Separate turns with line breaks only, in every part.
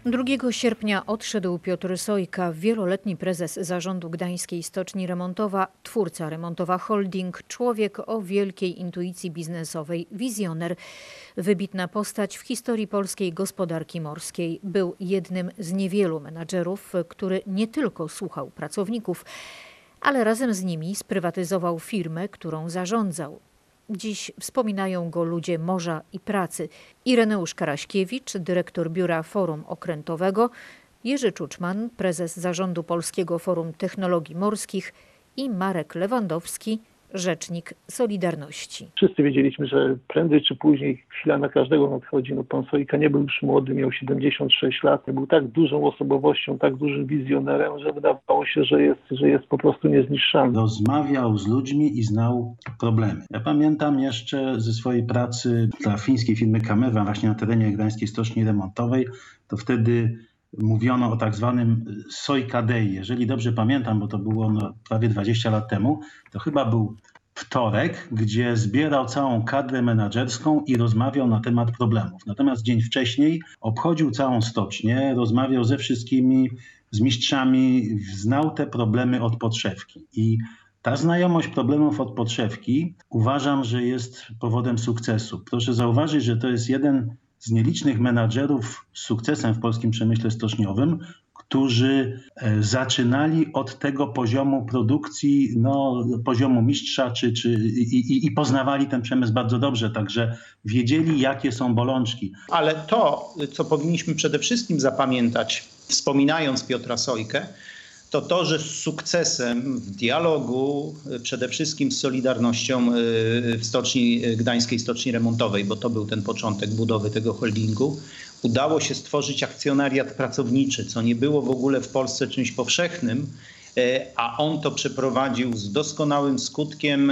2 sierpnia odszedł Piotr Sojka, wieloletni prezes zarządu Gdańskiej Stoczni Remontowa, twórca Remontowa Holding, człowiek o wielkiej intuicji biznesowej, wizjoner, wybitna postać w historii polskiej gospodarki morskiej. Był jednym z niewielu menadżerów, który nie tylko słuchał pracowników, ale razem z nimi sprywatyzował firmę, którą zarządzał. Dziś wspominają go ludzie morza i pracy. Ireneusz Karaśkiewicz, dyrektor Biura Forum Okrętowego, Jerzy Czuczman, prezes zarządu Polskiego Forum Technologii Morskich i Marek Lewandowski, rzecznik Solidarności.
Wszyscy wiedzieliśmy, że prędzej czy później chwila na każdego nadchodzi. Pan Sojka nie był już młody, miał 76 lat. Był tak dużą osobowością, tak dużym wizjonerem, że wydawało się, że jest po prostu niezniszczalny.
Rozmawiał z ludźmi i znał problemy. Ja pamiętam jeszcze ze swojej pracy dla fińskiej firmy Kamewa właśnie na terenie Gdańskiej Stoczni Remontowej, to wtedy mówiono o tak zwanym Sojka Day. Jeżeli dobrze pamiętam, bo to było prawie 20 lat temu, to chyba był wtorek, gdzie zbierał całą kadrę menadżerską i rozmawiał na temat problemów. Natomiast dzień wcześniej obchodził całą stocznię, rozmawiał ze wszystkimi, z mistrzami, znał te problemy od podszewki. I ta znajomość problemów od podszewki uważam, że jest powodem sukcesu. Proszę zauważyć, że to jest jeden z nielicznych menadżerów z sukcesem w polskim przemyśle stoczniowym, którzy zaczynali od tego poziomu produkcji, poziomu mistrza i poznawali ten przemysł bardzo dobrze, także wiedzieli, jakie są bolączki.
Ale to, co powinniśmy przede wszystkim zapamiętać, wspominając Piotra Sojkę, to, że z sukcesem w dialogu, przede wszystkim z Solidarnością w Gdańskiej Stoczni Remontowej, bo to był ten początek budowy tego holdingu, udało się stworzyć akcjonariat pracowniczy, co nie było w ogóle w Polsce czymś powszechnym, a on to przeprowadził z doskonałym skutkiem,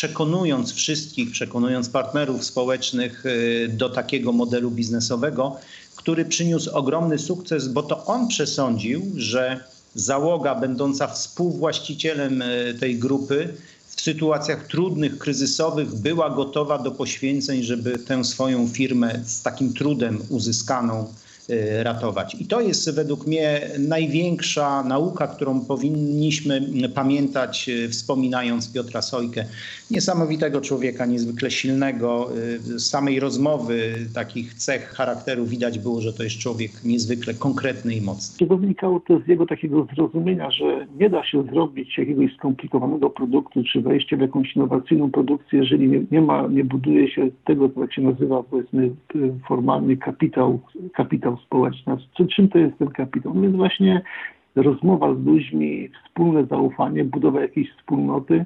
przekonując partnerów społecznych do takiego modelu biznesowego, który przyniósł ogromny sukces, bo to on przesądził, że załoga będąca współwłaścicielem tej grupy w sytuacjach trudnych, kryzysowych była gotowa do poświęceń, żeby tę swoją firmę z takim trudem uzyskaną ratować. I to jest według mnie największa nauka, którą powinniśmy pamiętać, wspominając Piotra Sojkę. Niesamowitego człowieka, niezwykle silnego. Z samej rozmowy takich cech charakteru widać było, że to jest człowiek niezwykle konkretny i mocny.
To wynikało to z jego takiego zrozumienia, że nie da się zrobić jakiegoś skomplikowanego produktu, czy wejście w jakąś innowacyjną produkcję, jeżeli nie buduje się tego, co tak się nazywa, powiedzmy, formalny kapitał społeczny. Czym to jest ten kapitał? No więc właśnie rozmowa z ludźmi, wspólne zaufanie, budowa jakiejś wspólnoty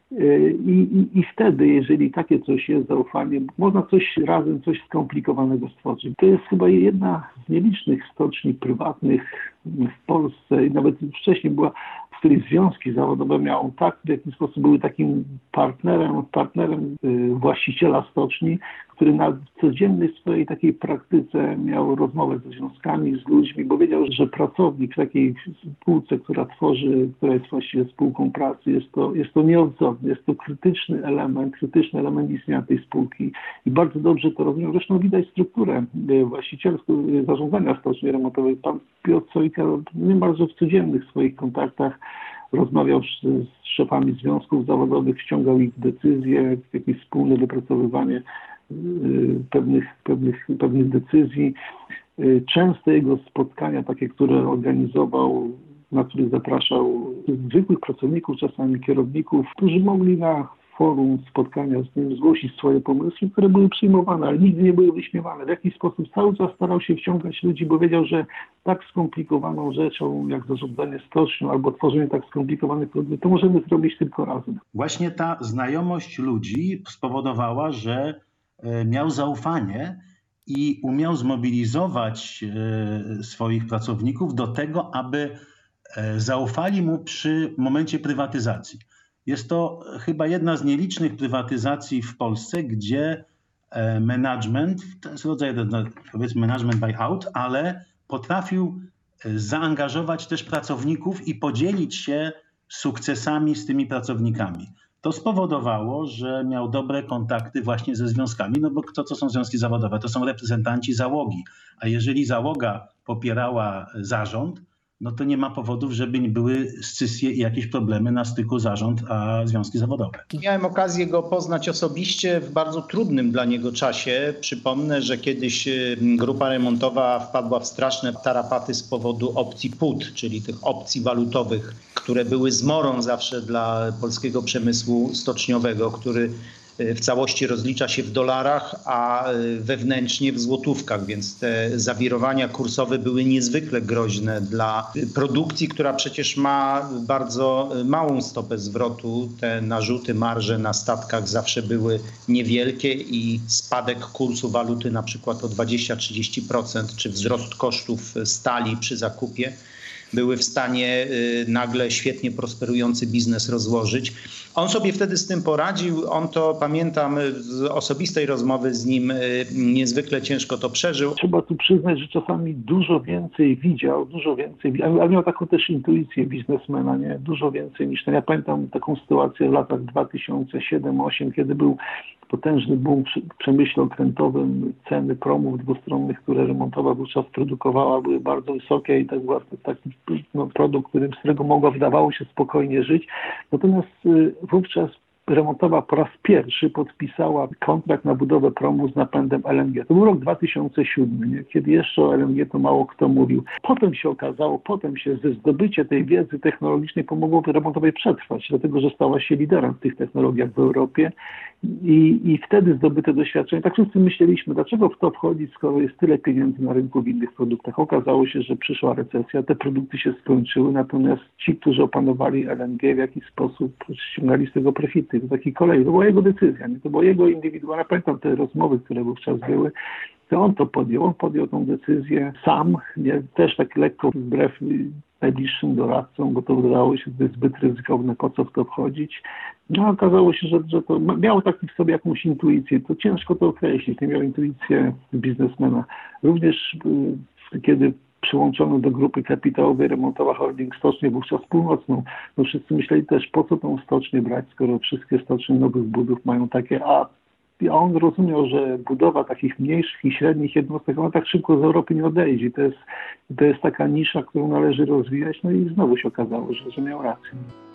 i wtedy, jeżeli takie coś jest, zaufanie, można coś skomplikowanego stworzyć. To jest chyba jedna z nielicznych stoczni prywatnych w Polsce i nawet wcześniej była, w której związki zawodowe miały w jakiś sposób były takim partnerem właściciela stoczni, który na codziennej swojej takiej praktyce miał rozmowę ze związkami, z ludźmi, bo wiedział, że pracownik w takiej spółce, która jest właściwie spółką pracy, jest to nieodzowny, jest to krytyczny element istnienia tej spółki i bardzo dobrze to rozumiał. Zresztą widać strukturę właścicielską zarządzania Stoczni Remontowej. Pan Piotr Sojka niemalże w codziennych swoich kontaktach rozmawiał z szefami związków zawodowych, wciągał ich w decyzje, w jakieś wspólne wypracowywanie pewnych decyzji. Często jego spotkania, takie, które organizował, na których zapraszał zwykłych pracowników, czasami kierowników, którzy mogli na forum spotkania z nim zgłosić swoje pomysły, które były przyjmowane, ale nigdy nie były wyśmiewane. W jakiś sposób cały czas starał się wciągać ludzi, bo wiedział, że tak skomplikowaną rzeczą jak zarządzanie stocznią albo tworzenie tak skomplikowanych produktów, to możemy zrobić tylko razem.
Właśnie ta znajomość ludzi spowodowała, że miał zaufanie i umiał zmobilizować swoich pracowników do tego, aby zaufali mu przy momencie prywatyzacji. Jest to chyba jedna z nielicznych prywatyzacji w Polsce, gdzie management, to jest rodzaj, powiedzmy, management buyout, ale potrafił zaangażować też pracowników i podzielić się sukcesami z tymi pracownikami. To spowodowało, że miał dobre kontakty właśnie ze związkami, no bo co są związki zawodowe? To są reprezentanci załogi, a jeżeli załoga popierała zarząd, no to nie ma powodów, żeby nie były scysje i jakieś problemy na styku zarząd a związki zawodowe.
Miałem okazję go poznać osobiście w bardzo trudnym dla niego czasie. Przypomnę, że kiedyś grupa remontowa wpadła w straszne tarapaty z powodu opcji put, czyli tych opcji walutowych, które były zmorą zawsze dla polskiego przemysłu stoczniowego, który w całości rozlicza się w dolarach, a wewnętrznie w złotówkach, więc te zawirowania kursowe były niezwykle groźne dla produkcji, która przecież ma bardzo małą stopę zwrotu. Te narzuty, marże na statkach zawsze były niewielkie i spadek kursu waluty na przykład o 20-30%, czy wzrost kosztów stali przy zakupie były w stanie nagle świetnie prosperujący biznes rozłożyć. On sobie wtedy z tym poradził. On to, pamiętam z osobistej rozmowy z nim, niezwykle ciężko to przeżył.
Trzeba tu przyznać, że czasami dużo więcej widział, ale miał taką też intuicję biznesmena, nie? Dużo więcej niż ten. Ja pamiętam taką sytuację w latach 2007-2008, kiedy był potężny boom w przemyśle okrętowym, ceny promów dwustronnych, które remontowa wówczas produkowała, były bardzo wysokie i tak był taki produkt, z którego wydawało się spokojnie żyć. Natomiast wówczas remontowa po raz pierwszy podpisała kontrakt na budowę promu z napędem LNG. To był rok 2007, nie? Kiedy jeszcze o LNG to mało kto mówił. Potem się okazało, że zdobycie tej wiedzy technologicznej pomogło remontowej przetrwać, dlatego że stała się liderem w tych technologiach w Europie i wtedy zdobyte doświadczenie. Tak wszyscy myśleliśmy, dlaczego w to wchodzić, skoro jest tyle pieniędzy na rynku w innych produktach. Okazało się, że przyszła recesja, te produkty się skończyły, natomiast ci, którzy opanowali LNG, w jakiś sposób ściągali z tego profity. To taki kolej, to była jego decyzja, nie? To była jego indywidualna. Pamiętam te rozmowy, które wówczas były, to on to podjął. On podjął tą decyzję sam, nie? Też tak lekko wbrew najbliższym doradcom, bo to wydawało się, że to jest zbyt ryzykowne, po co w to wchodzić. No okazało się, że to miał taki w sobie jakąś intuicję. To ciężko to określić. Nie miał intuicję biznesmena. Również kiedy przyłączono do grupy kapitałowej Remontowa Holding Stocznię, wówczas północną, no wszyscy myśleli też, po co tą stocznię brać, skoro wszystkie stocznie nowych budów mają takie, a on rozumiał, że budowa takich mniejszych i średnich jednostek, ona tak szybko z Europy nie odejdzie. To jest taka nisza, którą należy rozwijać, no i znowu się okazało, że miał rację.